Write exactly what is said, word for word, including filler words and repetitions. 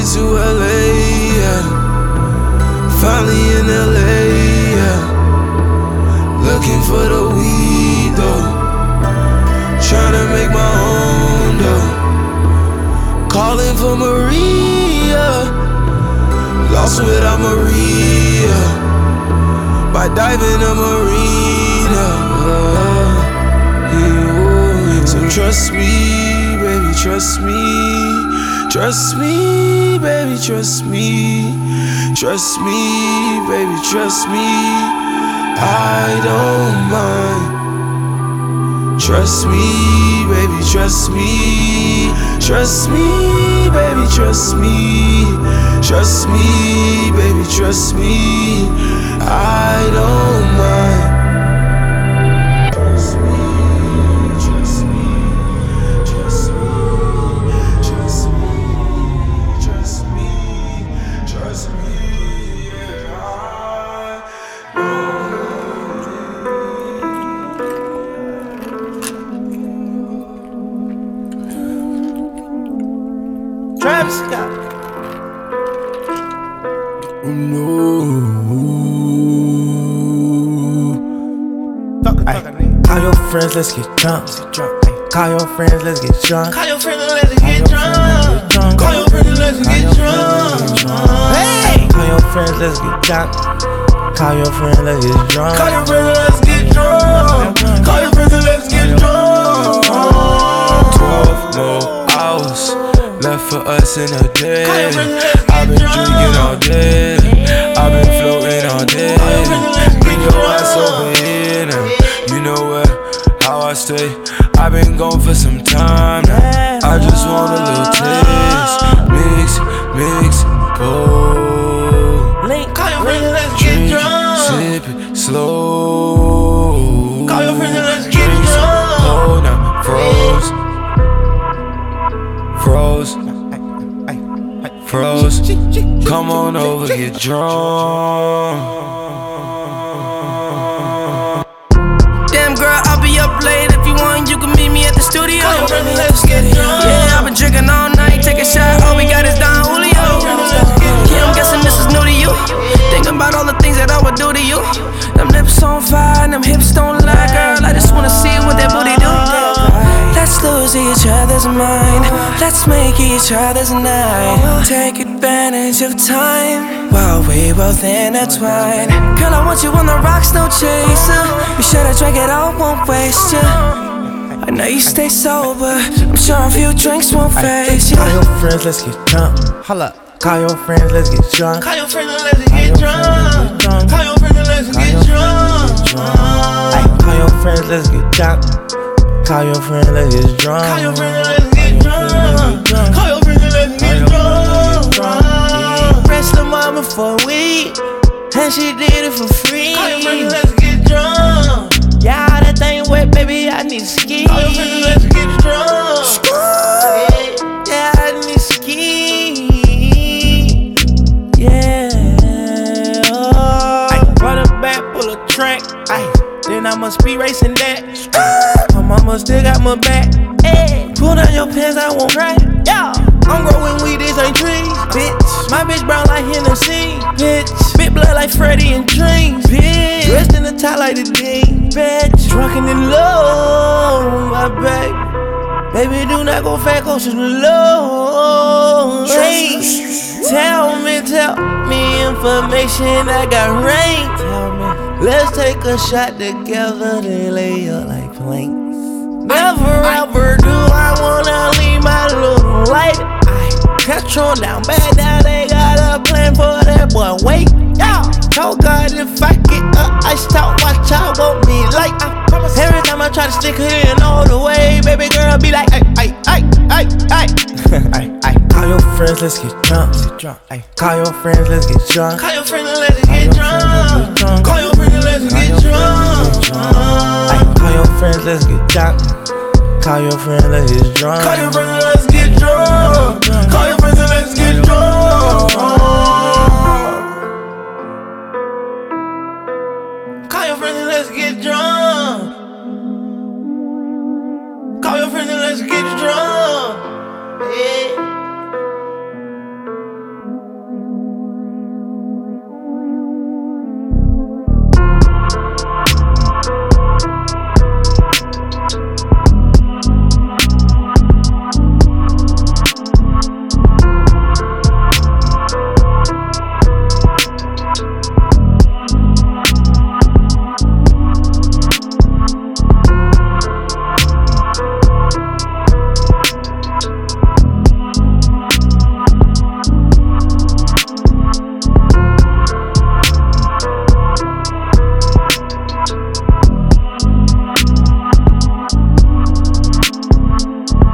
it to L A, yeah. Finally in L A, yeah. Looking for the weed, though. Tryna make my own, though. Calling for Maria. Lost without Maria. By diving a marina. Yeah. So trust me, baby, trust me. Trust me, baby, trust me. Trust me, baby, trust me. I don't mind. Trust me, baby, trust me. Trust me, baby, trust me. Trust me, baby, trust me. I don't mind. Trust me, trust me, trust me, trust me, trust me, trust me, yeah, I know. Travis Scott. Oh no. Ay, call your friends, let's get drunk. Call your friends, let's get drunk. Call your friends, let's get drunk. Call your friends, let's get drunk. Hey! Call your friends, let's get drunk. Call your friends, let's get drunk. Call your friends, let's get drunk. Call your friends, let's get drunk. Twelve more hours left for us in a day. I've been drinking all day. I've been floating all day. Bring your ass over here now. You know where, how I stay. I've been gone for some time now. I just want a little taste. Mix, mix, go. Call your friends, let's get drunk. Sip it slow. Call your friends, let's get drunk. Oh, now froze. Froze. Froze. Come on over, get drunk. Damn girl, I'll be up late. If you want, you can meet me at the studio. Let's get drunk. Yeah, I've been drinking all night. Take a shot, all we got is Don Julio. Yeah, I'm guessing this is new to you. Thinking about all the things that I would do to you. Them lips on fire, them hips don't lie, girl. I just wanna see what that booty do. Let's lose each other's mind. Let's make each other's night. Take advantage of time while we both intertwine. Girl, I want you on the rocks, no chaser. Be sure to drink it all, won't waste ya. I know you stay sober. I'm sure a few drinks won't phase ya. Call your friends, let's get drunk. Holla. Call your friends, let's get drunk. Call your friends, let's get drunk. Call your friends, let's get drunk. Ay, call your friends, let's get drunk. Call your friends, let's get drunk. Call your friends, let's get drunk. Call your friends, let's get drunk. Pressed the mama for a week, and she did it for free. Call your friends, let's get drunk. Yeah, that thing wet, baby, I need ski. Call your friends, let's get drunk. Yeah, I need ski. Yeah. Oh. I run it back, pull a track. Ay, then I must be racing that. My mama still got my back. Hey, pull down your pants, I won't cry. Yeah, I'm growing weed, these ain't trees, bitch. My bitch brown like Hennessy, bitch. Big blood like Freddie and Dreams, bitch. Dressed in the top like the Dean, bitch. Drunken in love, my baby. Baby, do not go fat, go to the low. Hey, tell me, tell me information I got rain. Tell me, let's take a shot together, they lay up like planks. Never ever do I wanna leave my little light. I catch on down bad, now they got a plan for that boy. Wait, yeah. Tell God if I get up, I stop, watch out, won't be like. Every time I try to stick her in all the way, baby girl be like, ay, ay, ay, ay, ay. Ay, ay. Call your friends, let's get drunk. Ay, call your friends, let's get drunk. Call your friends, let's get drunk. Call your friends, let's get drunk. Ay, call your friends, let's get drunk. Call your friends, let's get drunk. Call your friends, let's get drunk. Call your friends, let's get drunk. Call your friends, let's get drunk. Call your friends and let's get drunk. Yeah.